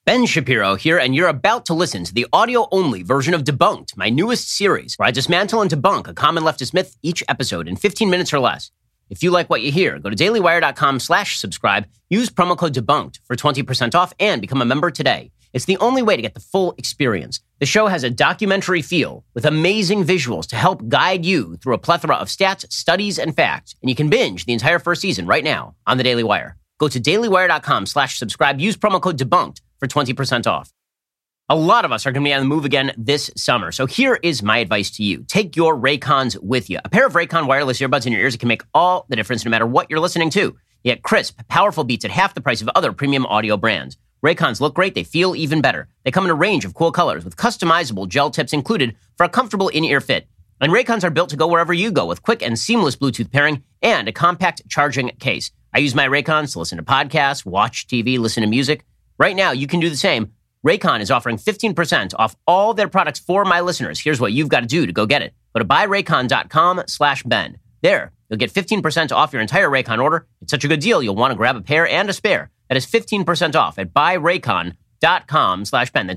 Ben Shapiro here, and you're about to listen to the audio-only version of Debunked, my newest series, where I dismantle and debunk a common leftist myth each episode in 15 minutes or less. If you like what you hear, go to dailywire.com/subscribe, use promo code DEBUNKED for 20% off, and become a member today. It's the only way to get the full experience. The show has a documentary feel with amazing visuals to help guide you through a plethora of stats, studies, and facts, and you can binge the entire first season right now on the Daily Wire. Go to dailywire.com/subscribe, use promo code DEBUNKED for 20% off. A lot of us are going to be on the move again this summer, so here is my advice to you. Take your Raycons with you. A pair of Raycon wireless earbuds in your ears that can make all the difference no matter what you're listening to. You get crisp, powerful beats at half the price of other premium audio brands. Raycons look great, they feel even better. They come in a range of cool colors with customizable gel tips included for a comfortable in-ear fit. And Raycons are built to go wherever you go with quick and seamless Bluetooth pairing and a compact charging case. I use my Raycons to listen to podcasts, watch TV, listen to music. Right now, you can do the same. Raycon is offering 15% off all their products for my listeners. Here's what you've got to do to go get it. Go to buyraycon.com/Ben. There, you'll get 15% off your entire Raycon order. It's such a good deal, you'll want to grab a pair and a spare. That is 15% off at buyraycon.com/Ben. That's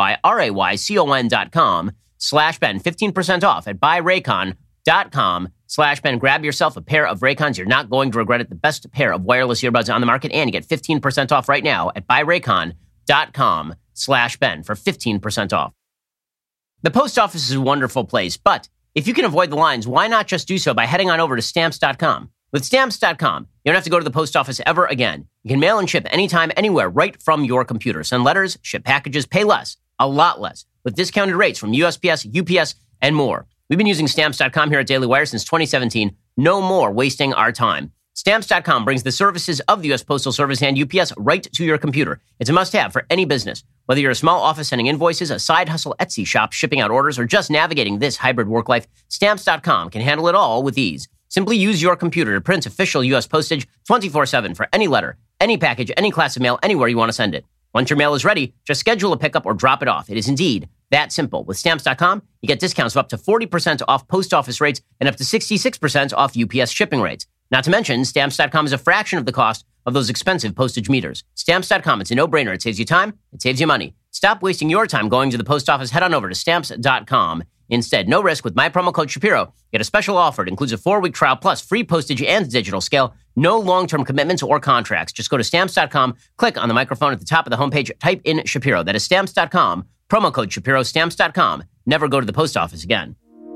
buyraycon.com/Ben. 15% off at buyraycon.com/Ben. Grab yourself a pair of Raycons. You're not going to regret it. The best pair of wireless earbuds on the market, and you get 15% off right now at buyraycon.com/Ben for 15% off. The post office is a wonderful place, but if you can avoid the lines, why not just do so by heading on over to Stamps.com? With Stamps.com, you don't have to go to the post office ever again. You can mail and ship anytime, anywhere, right from your computer. Send letters, ship packages, pay less, a lot less, with discounted rates from USPS, UPS, and more. We've been using Stamps.com here at Daily Wire since 2017. No more wasting our time. Stamps.com brings the services of the U.S. Postal Service and UPS right to your computer. It's a must-have for any business. Whether you're a small office sending invoices, a side hustle Etsy shop shipping out orders, or just navigating this hybrid work life, Stamps.com can handle it all with ease. Simply use your computer to print official U.S. postage 24/7 for any letter, any package, any class of mail, anywhere you want to send it. Once your mail is ready, just schedule a pickup or drop it off. It is indeed that simple. With Stamps.com, you get discounts of up to 40% off post office rates and up to 66% off UPS shipping rates. Not to mention, Stamps.com is a fraction of the cost of those expensive postage meters. Stamps.com, it's a no-brainer. It saves you time. It saves you money. Stop wasting your time going to the post office. Head on over to Stamps.com. Instead, no risk with my promo code Shapiro. Get a special offer. It includes a 4-week trial plus free postage and digital scale. No long-term commitments or contracts. Just go to Stamps.com, click on the microphone at the top of the homepage, type in Shapiro. That is Stamps.com, promo code Shapiro, Stamps.com. Never go to the post office again.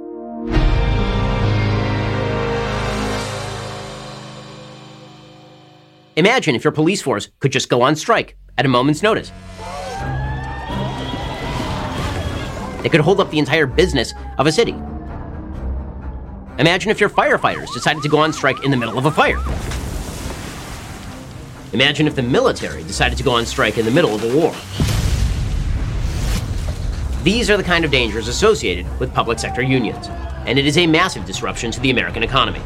Imagine if your police force could just go on strike at a moment's notice. They could hold up the entire business of a city. Imagine if your firefighters decided to go on strike in the middle of a fire. Imagine if the military decided to go on strike in the middle of a war. These are the kind of dangers associated with public sector unions, and it is a massive disruption to the American economy.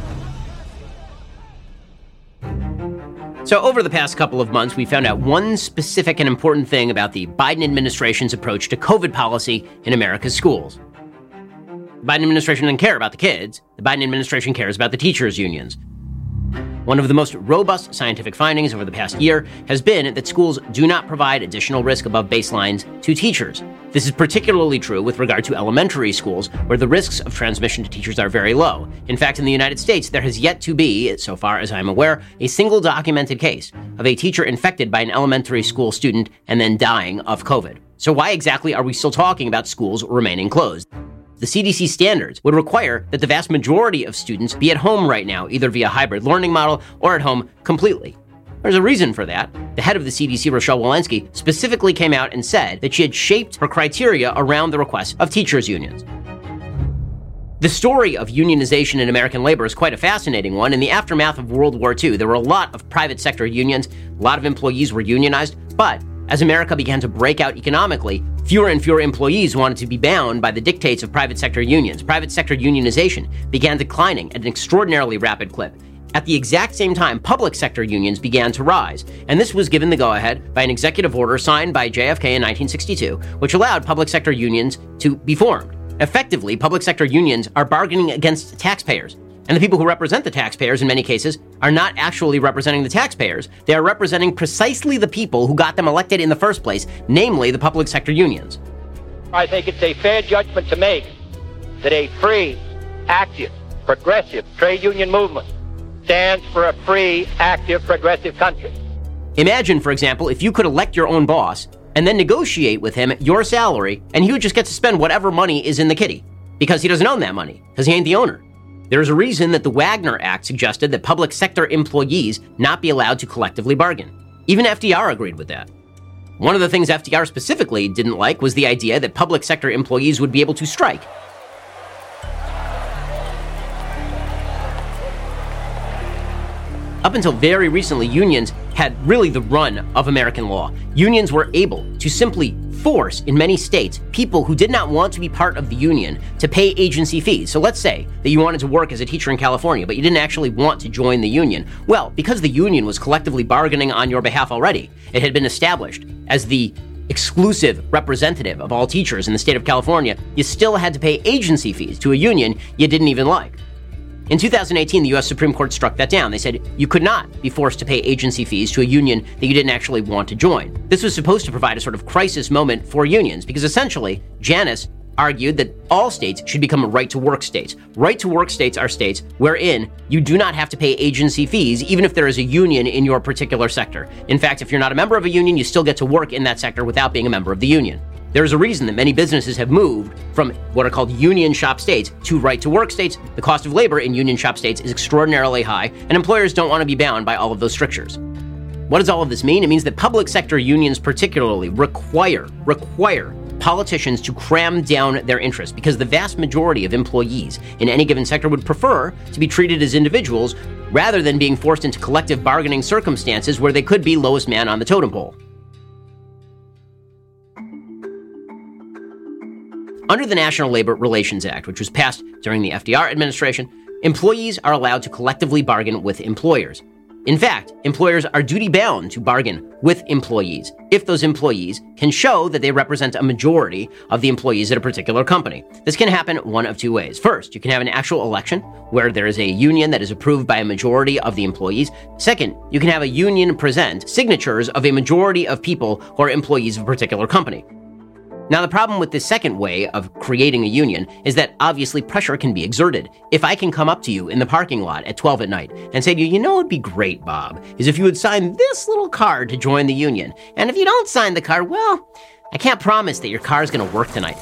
So over the past couple of months, we found out one specific and important thing about the Biden administration's approach to COVID policy in America's schools. The Biden administration doesn't care about the kids. The Biden administration cares about the teachers' unions. One of the most robust scientific findings over the past year has been that schools do not provide additional risk above baselines to teachers. This is particularly true with regard to elementary schools, where the risks of transmission to teachers are very low. In fact, in the United States, there has yet to be, so far as I'm aware, a single documented case of a teacher infected by an elementary school student and then dying of COVID. So why exactly are we still talking about schools remaining closed? The CDC standards would require that the vast majority of students be at home right now, either via hybrid learning model or at home completely. There's a reason for that. The head of the CDC, Rochelle Walensky, specifically came out and said that she had shaped her criteria around the requests of teachers' unions. The story of unionization in American labor is quite a fascinating one. In the aftermath of World War II, there were a lot of private sector unions, a lot of employees were unionized, but as America began to break out economically, fewer and fewer employees wanted to be bound by the dictates of private sector unions. Private sector unionization began declining at an extraordinarily rapid clip. At the exact same time, public sector unions began to rise, and this was given the go-ahead by an executive order signed by JFK in 1962, which allowed public sector unions to be formed. Effectively, public sector unions are bargaining against taxpayers. And the people who represent the taxpayers in many cases are not actually representing the taxpayers. They are representing precisely the people who got them elected in the first place, namely the public sector unions. I think it's a fair judgment to make that a free, active, progressive trade union movement stands for a free, active, progressive country. Imagine, for example, if you could elect your own boss and then negotiate with him your salary, and he would just get to spend whatever money is in the kitty, because he doesn't own that money, because he ain't the owner. There's a reason that the Wagner Act suggested that public sector employees not be allowed to collectively bargain. Even FDR agreed with that. One of the things FDR specifically didn't like was the idea that public sector employees would be able to strike. Up until very recently, unions had really the run of American law. Unions were able to simply force, in many states, people who did not want to be part of the union to pay agency fees. So let's say that you wanted to work as a teacher in California, but you didn't actually want to join the union. Well, because the union was collectively bargaining on your behalf already, it had been established as the exclusive representative of all teachers in the state of California, you still had to pay agency fees to a union you didn't even like. In 2018, the U.S. Supreme Court struck that down. They said you could not be forced to pay agency fees to a union that you didn't actually want to join. This was supposed to provide a sort of crisis moment for unions, because essentially, Janus argued that all states should become right-to-work states. Right-to-work states are states wherein you do not have to pay agency fees, even if there is a union in your particular sector. In fact, if you're not a member of a union, you still get to work in that sector without being a member of the union. There's a reason that many businesses have moved from what are called union shop states to right-to-work states. The cost of labor in union shop states is extraordinarily high, and employers don't want to be bound by all of those strictures. What does all of this mean? It means that public sector unions particularly require politicians to cram down their interests, because the vast majority of employees in any given sector would prefer to be treated as individuals rather than being forced into collective bargaining circumstances where they could be lowest man on the totem pole. Under the National Labor Relations Act, which was passed during the FDR administration, employees are allowed to collectively bargain with employers. In fact, employers are duty-bound to bargain with employees if those employees can show that they represent a majority of the employees at a particular company. This can happen one of two ways. First, you can have an actual election where there is a union that is approved by a majority of the employees. Second, you can have a union present signatures of a majority of people who are employees of a particular company. Now, the problem with this second way of creating a union is that obviously pressure can be exerted. If I can come up to you in the parking lot at 12 at night and say to you, you know what would be great, Bob, is if you would sign this little card to join the union. And if you don't sign the card, well, I can't promise that your car is going to work tonight.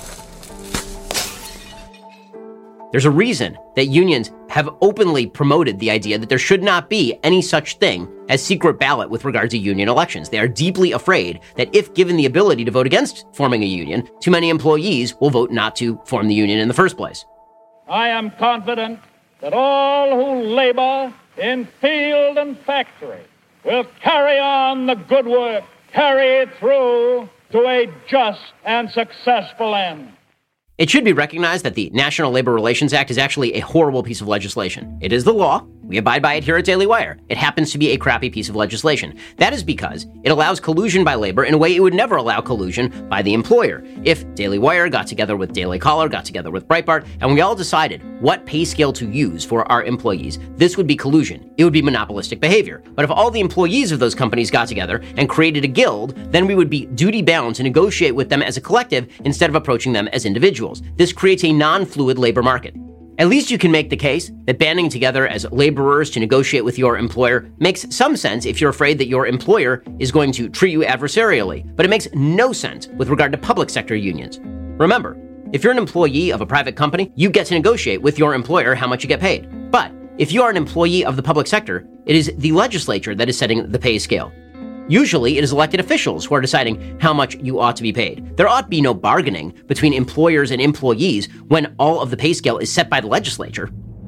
There's a reason that unions have openly promoted the idea that there should not be any such thing as secret ballot with regard to union elections. They are deeply afraid that if given the ability to vote against forming a union, too many employees will vote not to form the union in the first place. I am confident that all who labor in field and factory will carry on the good work, carry it through to a just and successful end. It should be recognized that the National Labor Relations Act is actually a horrible piece of legislation. It is the law. We abide by it here at Daily Wire. It happens to be a crappy piece of legislation. That is because it allows collusion by labor in a way it would never allow collusion by the employer. If Daily Wire got together with Daily Caller, got together with Breitbart, and we all decided what pay scale to use for our employees, this would be collusion. It would be monopolistic behavior. But if all the employees of those companies got together and created a guild, then we would be duty-bound to negotiate with them as a collective instead of approaching them as individuals. This creates a non-fluid labor market. At least you can make the case that banding together as laborers to negotiate with your employer makes some sense if you're afraid that your employer is going to treat you adversarially, but it makes no sense with regard to public sector unions. Remember, if you're an employee of a private company, you get to negotiate with your employer how much you get paid. But if you are an employee of the public sector, it is the legislature that is setting the pay scale. Usually, it is elected officials who are deciding how much you ought to be paid. There ought to be no bargaining between employers and employees when all of the pay scale is set by the legislature.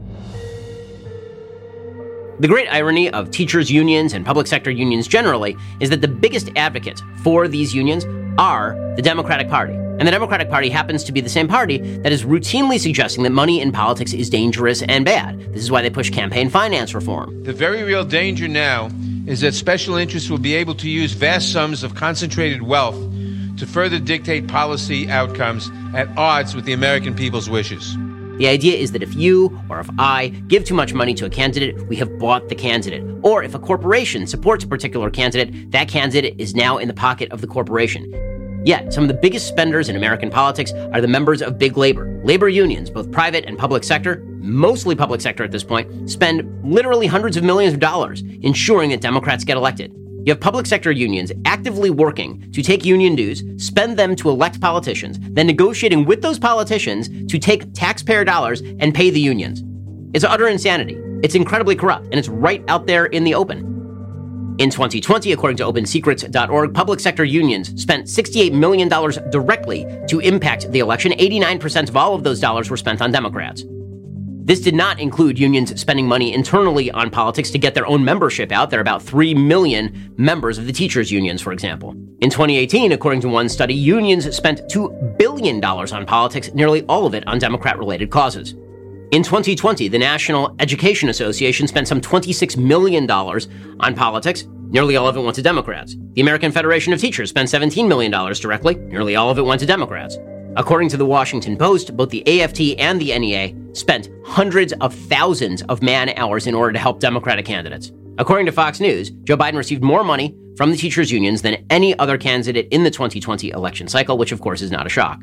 The great irony of teachers' unions and public sector unions generally is that the biggest advocates for these unions are the Democratic Party. And the Democratic Party happens to be the same party that is routinely suggesting that money in politics is dangerous and bad. This is why they push campaign finance reform. The very real danger now is that special interests will be able to use vast sums of concentrated wealth to further dictate policy outcomes at odds with the American people's wishes. The idea is that if you or if I give too much money to a candidate, we have bought the candidate. Or if a corporation supports a particular candidate, that candidate is now in the pocket of the corporation. Yet, some of the biggest spenders in American politics are the members of big labor. Labor unions, both private and public sector, mostly public sector at this point, spend literally hundreds of millions of dollars ensuring that Democrats get elected. You have public sector unions actively working to take union dues, spend them to elect politicians, then negotiating with those politicians to take taxpayer dollars and pay the unions. It's utter insanity. It's incredibly corrupt, and it's right out there in the open. In 2020, according to OpenSecrets.org, public sector unions spent $68 million directly to impact the election. 89% of all of those dollars were spent on Democrats. This did not include unions spending money internally on politics to get their own membership out. There are about 3 million members of the teachers' unions, for example. In 2018, according to one study, unions spent $2 billion on politics, nearly all of it on Democrat-related causes. In 2020, the National Education Association spent some $26 million on politics. Nearly all of it went to Democrats. The American Federation of Teachers spent $17 million directly. Nearly all of it went to Democrats. According to the Washington Post, both the AFT and the NEA spent hundreds of thousands of man-hours in order to help Democratic candidates. According to Fox News, Joe Biden received more money from the teachers' unions than any other candidate in the 2020 election cycle, which of course is not a shock.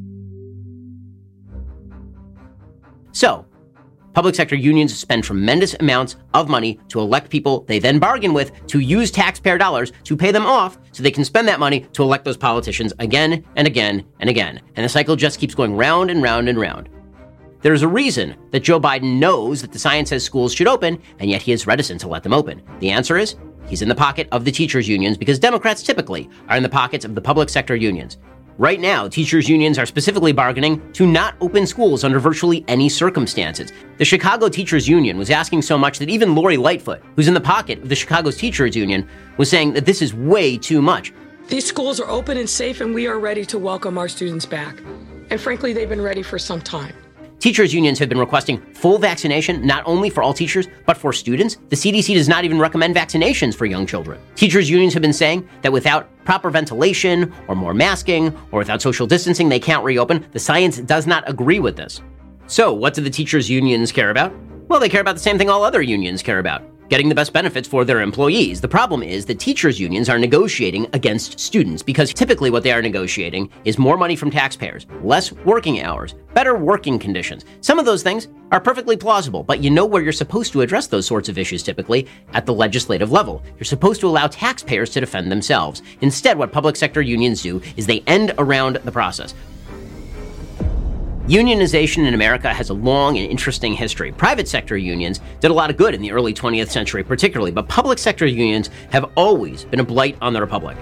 So, public sector unions spend tremendous amounts of money to elect people they then bargain with to use taxpayer dollars to pay them off so they can spend that money to elect those politicians again and again and again. And the cycle just keeps going round and round and round. There's a reason that Joe Biden knows that the science says schools should open, and yet he is reticent to let them open. The answer is he's in the pocket of the teachers' unions because Democrats typically are in the pockets of the public sector unions. Right now, teachers' unions are specifically bargaining to not open schools under virtually any circumstances. The Chicago Teachers Union was asking so much that even Lori Lightfoot, who's in the pocket of the Chicago Teachers Union, was saying that this is way too much. These schools are open and safe, and we are ready to welcome our students back. And frankly, they've been ready for some time. Teachers' unions have been requesting full vaccination, not only for all teachers, but for students. The CDC does not even recommend vaccinations for young children. Teachers' unions have been saying that without proper ventilation or more masking or without social distancing, they can't reopen. The science does not agree with this. So what do the teachers' unions care about? Well, they care about the same thing all other unions care about: getting the best benefits for their employees. The problem is that teachers' unions are negotiating against students because typically what they are negotiating is more money from taxpayers, less working hours, better working conditions. Some of those things are perfectly plausible, but you know where you're supposed to address those sorts of issues typically? At the legislative level. You're supposed to allow taxpayers to defend themselves. Instead, what public sector unions do is they end around the process. Unionization in America has a long and interesting history. Private sector unions did a lot of good in the early 20th century particularly, but public sector unions have always been a blight on the republic.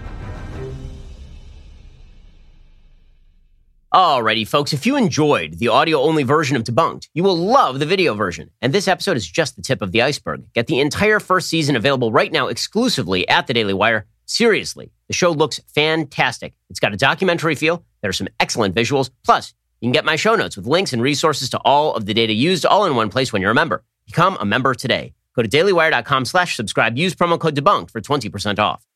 Alrighty, folks, if you enjoyed the audio-only version of Debunked, you will love the video version. And this episode is just the tip of the iceberg. Get the entire first season available right now exclusively at the Daily Wire. Seriously, the show looks fantastic. It's got a documentary feel. There are some excellent visuals. Plus, you can get my show notes with links and resources to all of the data used all in one place when you're a member. Become a member today. Go to dailywire.com/subscribe. Use promo code DEBUNKED for 20% off.